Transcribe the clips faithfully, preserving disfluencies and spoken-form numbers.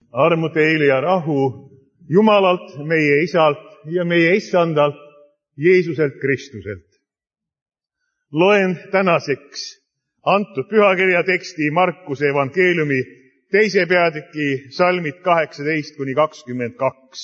Armu teile ja rahu Jumalalt, meie Isalt ja meie Issandalt, Jeesuselt Kristuselt. Loen tänaseks antud pühakirja teksti Markuse evangeeliumi teise peatüki salmid kaheksateist kuni kakskümmend kaks.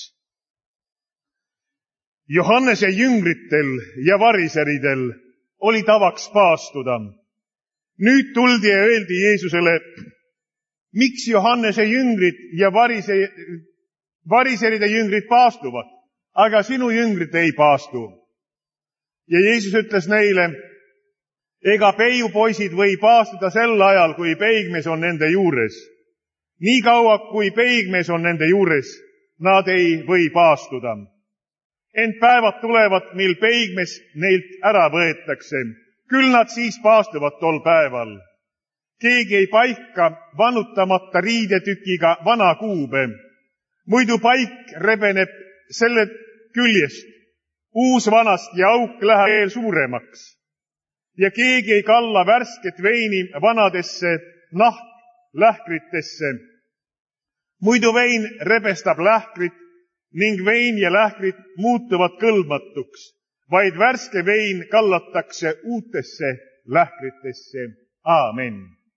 Johannese jüngritel ja variseridel oli tavaks paastuda. Nüüd tuldi ja öeldi Jeesusele, miks Johannese jüngrid ja varise, variseride jüngrid paastuvad, aga sinu jüngrid ei paastu. Ja Jeesus ütles neile, ega peiupoisid või paastuda sel ajal, kui peigmees on nende juures. Nii kaua, kui peigmees on nende juures, nad ei või paastuda. Ent päevad tulevad, mil peigmees neilt ära võetakse. Küll nad siis paastuvad tol päeval. Keegi ei paika vanutamata riidetükiga vana kuube. Muidu paik rebeneb selle küljest. Uus vanast ja auk läheb veel suuremaks. Ja keegi ei kalla värsket veini vanadesse nahklähkritesse. Muidu vein rebestab lähkrit ning vein ja lähkrit muutuvad kõlbmatuks, vaid värske vein kallatakse uutesse lähkritesse. Aamen.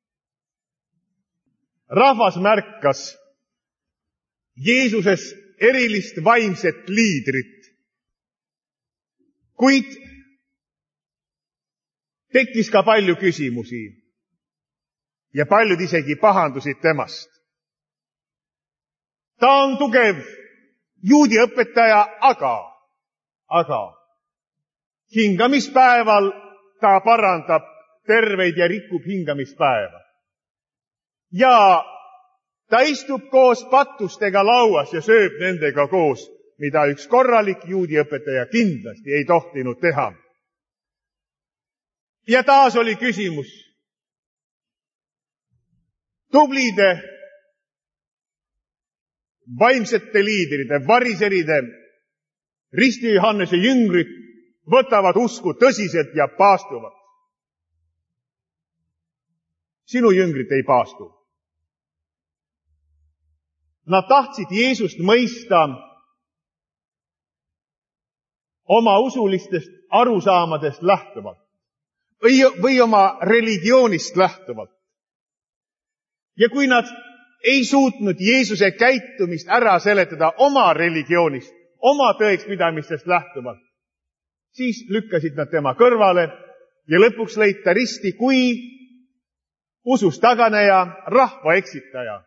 Rahvas märkas Jeesuses erilist vaimset liidrit, kuid tekkis ka palju küsimusi ja paljud isegi pahandusid temast. Ta on tugev juudi õpetaja, aga, aga hingamispäeval ta parandab terveid ja rikub hingamispäeva. Ja ta istub koos patustega lauas ja sööb nendega koos, mida üks korralik juudi õpetaja kindlasti ei tohtinud teha. Ja taas oli küsimus. Tublide vaimsete liidride, variseride, risti Johannese jüngrid võtavad usku tõsiselt ja paastuvad. Sinu jüngrid ei paastu. Nad tahtsid Jeesust mõista oma usulistest arusaamadest lähtuvalt või, või oma religioonist lähtuvalt. Ja kui nad ei suutnud Jeesuse käitumist ära seletada oma religioonist, oma tõekspidamistest lähtuvalt, siis lükkasid nad tema kõrvale ja lõpuks lõid ta risti kui usust taganeja, rahva eksitaja.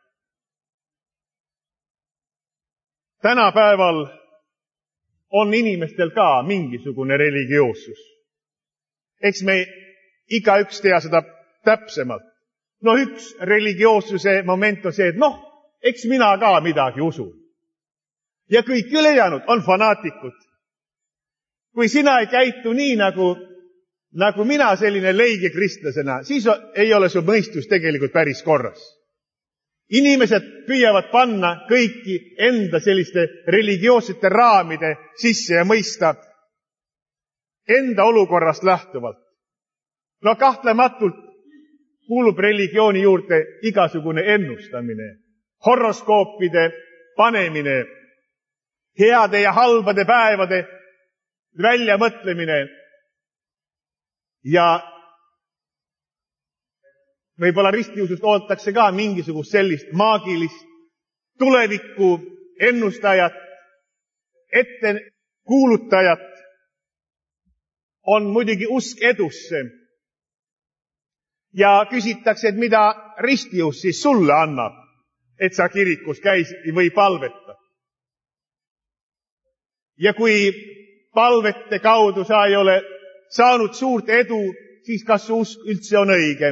Tänapäeval on inimestel ka mingisugune religioossus. Eks me igaüks tea seda täpsemalt. No üks religioossuse moment on see, et noh, eks mina ka midagi usun. Ja kõik ülejäänud on fanaatikud. Kui sina ei käitu nii nagu, nagu mina selline leige kristlasena, siis ei ole su mõistus tegelikult päris korras. Inimesed püüavad panna kõiki enda selliste religioossete raamide sisse ja mõista enda olukorrast lähtuvalt. No kahtlematult kuulub religiooni juurde igasugune ennustamine, horoskoopide panemine, heade ja halbade päevade väljamõtlemine ja võib-olla ristiusust ootakse ka mingisugust sellist maagilist tulevikku ennustajat, ette kuulutajat. On muidugi usk edusse. Ja küsitakse, et mida ristius siis sulle annab, et sa kirikus käis või palveta. Ja kui palvete kaudu sa ei ole saanud suurt edu, siis kas su usk üldse on õige?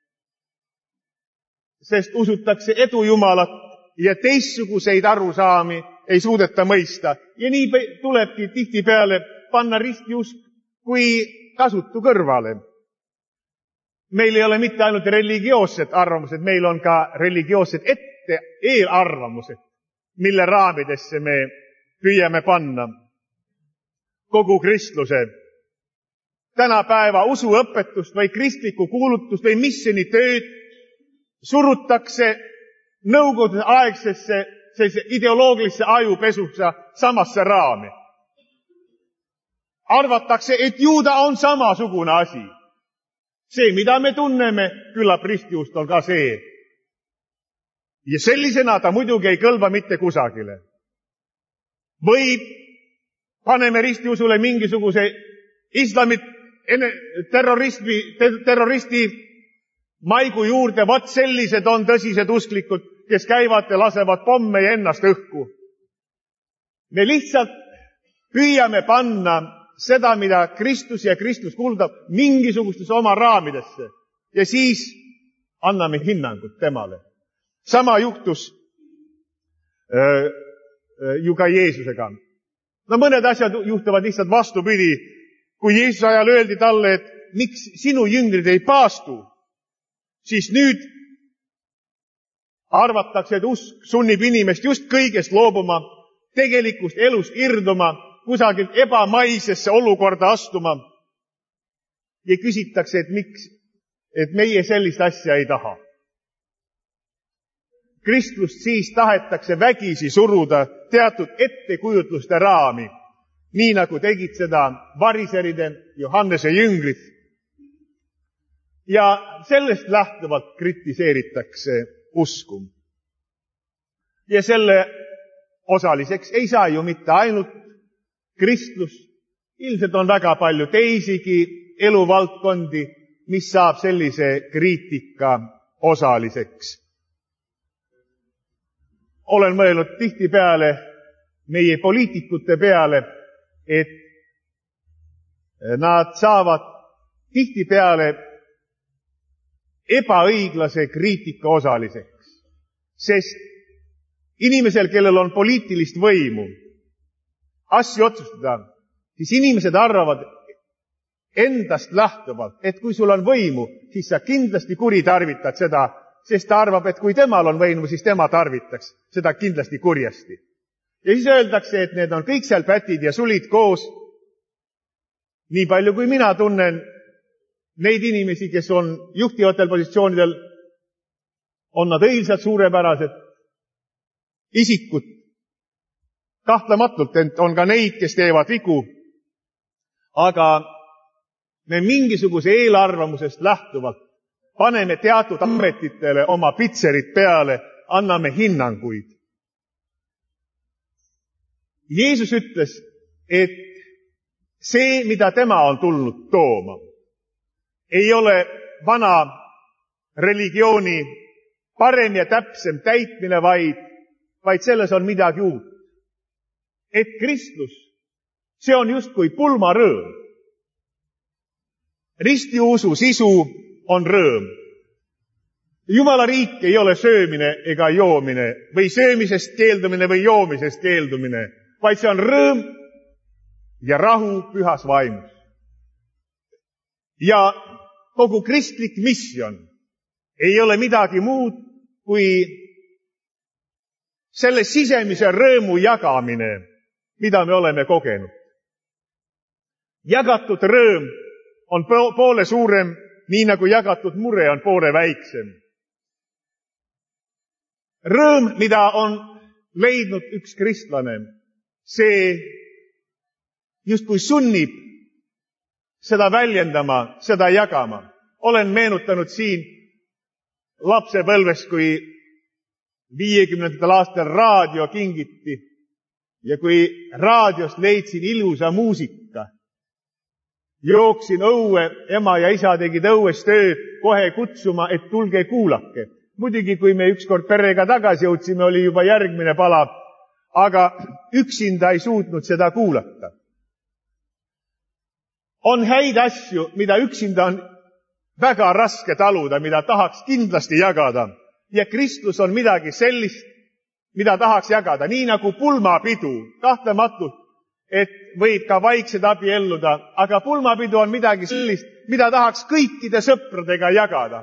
Sest usutakse edu Jumalat ja teistsuguseid arusaami ei suudeta mõista. Ja nii tulebki tihtipeale panna ristiusk kui kasutu kõrvale. Meil ei ole mitte ainult religioossed arvamused, meil on ka religioossed ette eelarvamused, mille raamidesse me püüame panna kogu kristluse. Tänapäeva usuõpetust või kristlikku kuulutust või missionitööd surutakse nõukogude aegsesse sellise ideoloogilisse ajupesussa samasse raami. Arvatakse, et juuda on samasugune asi. See, mida me tunneme, küllap ristiust on ka see. Ja sellisena ta muidugi ei kõlba mitte kusagile. Või paneme ristiusule mingisuguse islamit terroristi, terroristi maigu juurde, vaat sellised on tõsised usklikud, kes käivad ja lasevad pomme ja ennast õhku. Me lihtsalt püüame panna seda, mida Kristus ja Kristus kuuldab, mingisugustesse oma raamidesse ja siis anname hinnangut temale. Sama juhtus öö, ju ka Jeesusega. No mõned asjad juhtuvad lihtsalt vastupidi. Kui Jeesuse ajal öeldi talle, et miks sinu jüngrid ei paastu, siis nüüd arvatakse, et usk sunnib inimest just kõigest loobuma, tegelikust elust irduma, kusagilt ebamaisesse olukorda astuma. Ja küsitakse, et miks, et meie sellist asja ei taha. Kristlust siis tahetakse vägisi suruda teatud ettekujutluste raami, nii nagu tegid seda variseride Johannese jüngrid. Ja sellest lähtuvalt kritiseeritakse usku. Ja selle osaliseks ei saa ju mitte ainult kristlus. Ilmselt on väga palju teisigi eluvaldkondi, mis saab sellise kriitika osaliseks. Olen mõelnud tihtipeale meie poliitikute peale, et nad saavad tihtipeale ebaõiglase kriitika osaliseks. Sest inimesel, kellel on poliitilist võimu asju otsustada, siis inimesed arvavad endast lähtuvalt, et kui sul on võimu, siis sa kindlasti kuritarvitad seda, sest ta arvab, et kui temal on võimu, siis tema tarvitaks seda kindlasti kurjasti. Ja siis öeldakse, et need on kõik seal pätid ja sulid koos. Nii palju kui mina tunnen neid inimesi, kes on juhtivatel positsioonidel, on nad õilsad suurepärased isikud. Kahtlematult on ka neid, kes teevad vigu, aga me mingisuguse eelarvamusest lähtuvalt paneme teatud ametitele oma pitserid peale, anname hinnanguid. Jeesus ütles, et see, mida tema on tulnud tooma, ei ole vana religiooni parem ja täpsem täitmine, vaid, vaid selles on midagi uut. Et Kristus, see on justkui pulmarõõm. Ristiusu sisu on rõõm. Jumala riik ei ole söömine ega joomine või söömisest keeldumine või joomisest keeldumine, vaid see on rõõm ja rahu pühas vaimus. Ja kogu kristlik misjon ei ole midagi muud kui selle sisemise rõõmu jagamine, mida me oleme kogenud. Jagatud rõõm on poole suurem, nii nagu jagatud mure on poole väiksem. Rõõm, mida on leidnud üks kristlane, see justkui sunnib seda väljendama, seda jagama. Olen meenutanud siin lapsepõlves, kui viiekümnendatel aastal raadio kingiti ja kui raadiost leidsin ilusa muusika, jooksin õue, ema ja isa tegid õues tööd kohe kutsuma, et tulge kuulake. Muidugi, kui me ükskord perega tagasi jõudsime, oli juba järgmine pala, aga üksinda ei suutnud seda kuulata. On häid asju, mida üksinda on väga raske taluda, mida tahaks kindlasti jagada. Ja Kristus on midagi sellist, mida tahaks jagada. Nii nagu pulmapidu, kahtlematult, et võib ka vaiksed abielluda, aga pulmapidu on midagi sellist, mida tahaks kõikide sõpradega jagada.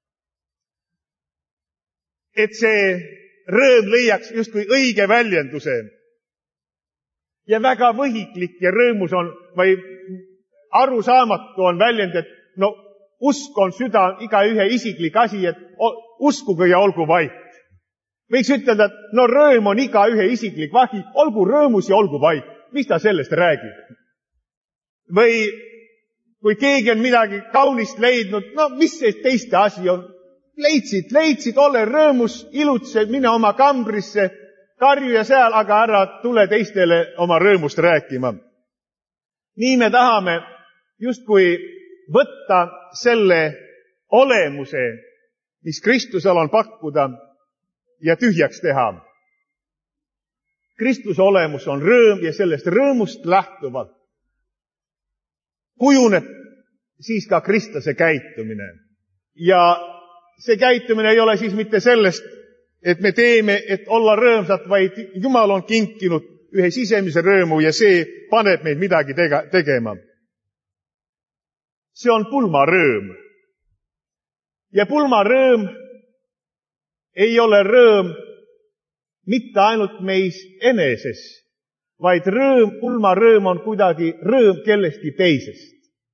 Et see rõõm leiaks justkui õige väljenduse. Ja väga võhiklik ja rõõmus on, või arusaamatu on väljend, et no usk on süda iga ühe isiklik asi, et uskuge ja olgu vait. Võiks ütelda, et no rõõm on iga ühe isiklik vahi, olgu rõõmus ja olgu vaid. Mis ta sellest räägib? Või kui keegi on midagi kaunist leidnud, no mis see teiste asi on? Leidsid, leidsid, ole rõõmus, ilutse, mine oma kambrisse, karju ja seal, aga ära tule teistele oma rõõmust rääkima. Nii me tahame justkui võtta selle olemuse, mis Kristusel on pakkuda, ja tühjaks teha. Kristuse olemus on rõõm ja sellest rõõmust lähtuvalt kujuneb siis ka kristlase käitumine. Ja see käitumine ei ole siis mitte sellest, et me teeme, et olla rõõmsad, vaid Jumal on kinkinud ühe sisemise rõõmu ja see paneb meid midagi tege- tegema. See on pulmarõõm. Ja pulmarõõm ei ole rõõm mitte ainult meis eneses, vaid rõõm, pulmarõõm on kuidagi rõõm kellestki teisest.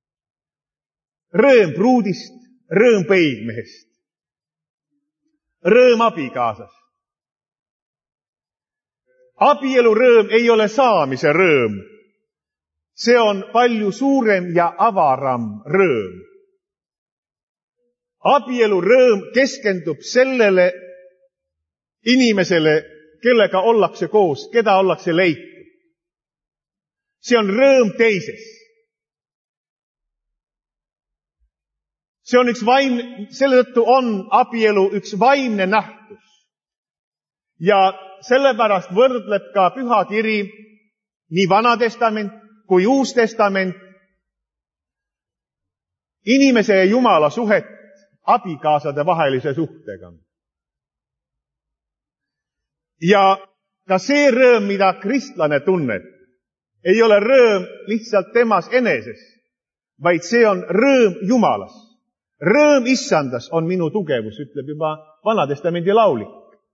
Rõõm pruudist, rõõm peigmehest, rõõm abikaasast. Abielu rõõm ei ole saamise rõõm. See on palju suurem ja avaram rõõm. Abielu rõõm keskendub sellele inimesele, kellega ollakse koos, keda ollakse leitud. See on rõõm teises. See on üks vaim, selle tõttu on abielu üks vaimne nähtus. Ja sellepärast võrdleb ka Püha Kiri nii Vana Testament kui Uus Testament inimese ja Jumala suhet abikaasade vahelise suhtega. Ja ka see rõõm, mida kristlane tunneb, ei ole rõõm lihtsalt temas eneses, vaid see on rõõm Jumalas. Rõõm issandas on minu tugevus, ütleb juba Vanatestamendi laulik.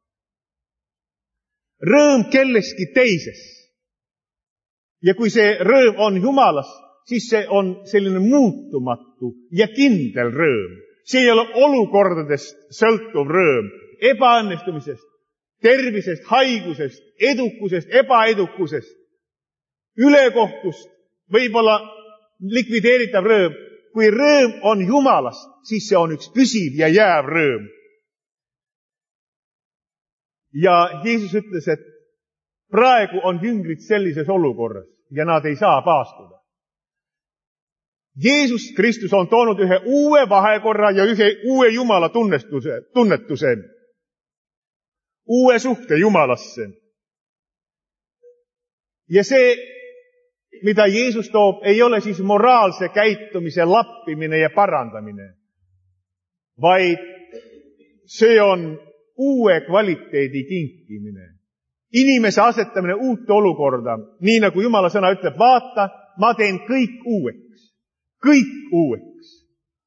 Rõõm kelleski teises. Ja kui see rõõm on Jumalas, siis see on selline muutumatu ja kindel rõõm. See ei ole olukordadest sõltuv rõõm, ebaõnnestumisest, tervisest, haigusest, edukusest, ebaedukusest, ülekohtust, võib-olla likvideeritav rõõm. Kui rõõm on Jumalast, siis see on üks püsiv ja jääv rõõm. Ja Jeesus ütles, et praegu on jüngrid sellises olukorras ja nad ei saa paastuda. Jeesus Kristus on toonud ühe uue vahekorra ja ühe uue Jumala tunnetuse, tunnetuse, uue suhte Jumalasse. Ja see, mida Jeesus toob, ei ole siis moraalse käitumise lappimine ja parandamine, vaid see on uue kvaliteedi kinkimine. Inimese asetamine uute olukorda, nii nagu Jumala sõna ütleb, vaata, ma teen kõik uueks, kõik uueks.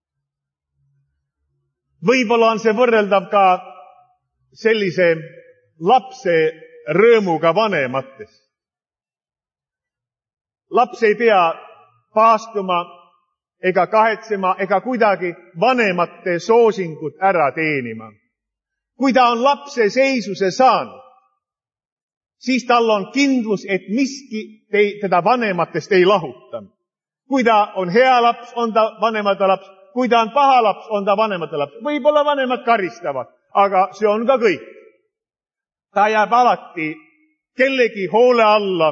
Võib-olla on see võrreldav ka sellise lapse rõõmuga vanemates. Laps ei pea paastuma ega kahetsema ega kuidagi vanemate soosingut ära teenima. Kui ta on lapse seisuse saanud, siis tal on kindlus, et miski te, teda vanematest ei lahuta. Kui ta on hea laps, on ta vanemate laps. Kui ta on paha laps, on ta vanemate laps. Võib-olla vanemad karistavad, aga see on ka kõik. Ta jääb alati kellegi hoole alla.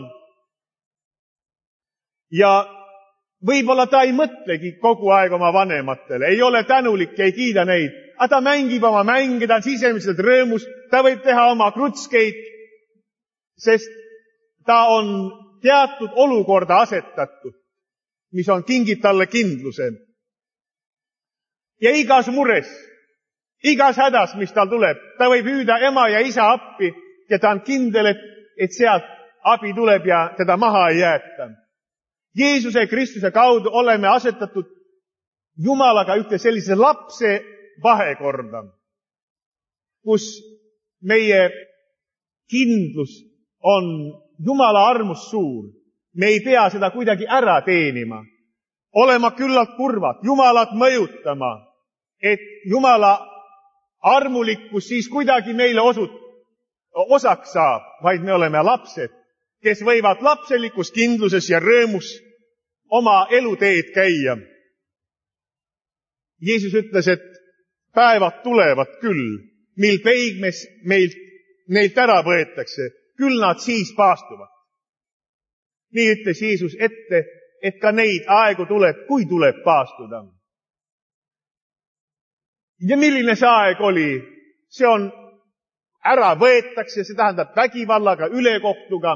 Ja võib-olla ta ei mõtlegi kogu aeg oma vanematele, ei ole tänulik, ei kiida neid, aga ta mängib oma mänge, ta on sisemiselt rõõmus, ta võib teha oma krutskeid, sest ta on teatud olukorda asetatud, mis on kingib talle kindluse. Ja igas mures, igas hädas, mis tal tuleb, ta võib hüüda ema ja isa appi ja ta on kindel, et, et sealt abi tuleb ja teda maha ei jäeta. Jeesuse Kristuse kaudu oleme asetatud Jumalaga ühte sellise lapse vahekorda, kus meie kindlus on Jumala armus suur. Me ei pea seda kuidagi ära teenima, olema küllalt kurvad, Jumalat mõjutama, et Jumala armulikkus siis kuidagi meile osut, osaks saab, vaid me oleme lapsed, kes võivad lapselikus kindluses ja rõõmus oma eluteed käia. Jeesus ütles, et päevad tulevad küll, mil peigmes meilt, neilt ära võetakse, küll nad siis paastuvad. Nii ütles Jeesus ette, et ka neid aegu tuleb, kui tuleb paastuda. Ja milline see aeg oli? See on ära võetakse, see tähendab vägivallaga, ülekohtuga.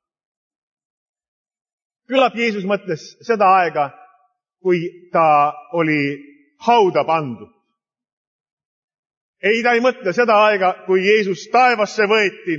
Küllap Jeesus mõtles seda aega, kui ta oli hauda pandud. Ei, ta ei mõtle seda aega, kui Jeesus taevasse võeti.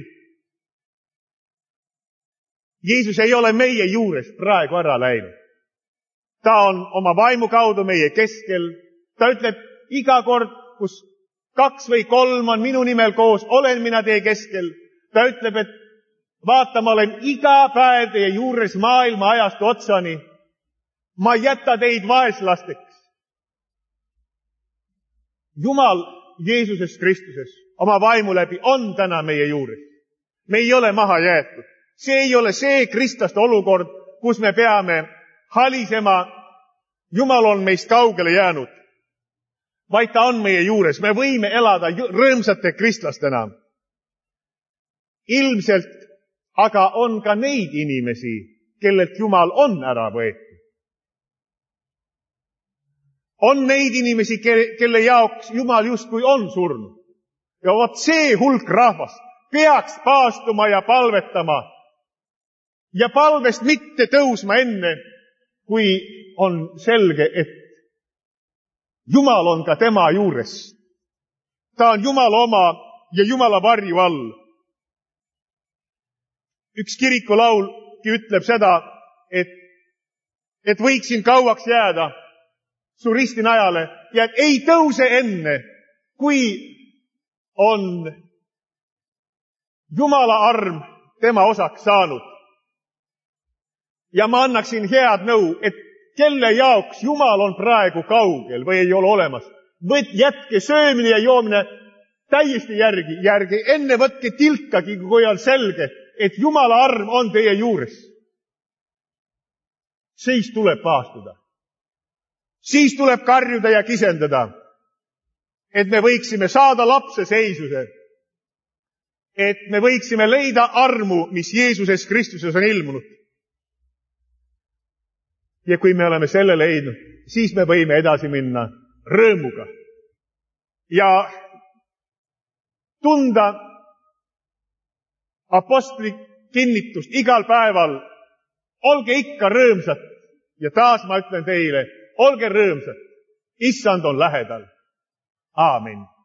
Jeesus ei ole meie juures praegu ära läinud. Ta on oma vaimu kaudu meie keskel. Ta ütleb, iga kord, kus kaks või kolm on minu nimel koos, olen mina teie keskel. Ta ütleb, et vaata, ma olen iga päev teie juures maailma ajastu otsani. Ma ei jäta teid vaeslasteks. Jumal Jeesuses Kristuses oma vaimu läbi on täna meie juures. Me ei ole maha jäetud. See ei ole see kristlaste olukord, kus me peame halisema, Jumal on meist kaugele jäänud, vaid ta on meie juures. Me võime elada rõõmsate kristlastena. Ilmselt aga on ka neid inimesi, kellelt Jumal on ära võetud. On neid inimesi, kelle jaoks Jumal justkui on surnud. Ja vot see hulk rahvast peaks paastuma ja palvetama. Ja palvest mitte tõusma enne, kui on selge, et Jumal on ka tema juures. Ta on Jumala oma ja Jumala varju all. Üks kirikulaulki ütleb seda, et, et võiksin kauaks jääda su ristinajale ja et ei tõuse enne, kui on Jumala arm tema osaks saanud. Ja ma annaksin head nõu, et kelle jaoks Jumal on praegu kaugel või ei ole olemas. Võt, jätke söömine ja joomine täiesti järgi, järgi. Enne võtke tilkagi, kui on selge, et Jumala arm on teie juures. Siis tuleb paastuda. Siis tuleb karjuda ja kisendada, et me võiksime saada lapse seisuse. Et me võiksime leida armu, mis Jeesuses Kristuses on ilmunud. Ja kui me oleme selle leidnud, siis me võime edasi minna rõõmuga. Ja tunda apostli kinnitust igal päeval. Olge ikka rõõmsad. Ja taas ma ütlen teile, olge rõõmsad. Issand on lähedal. Aamen.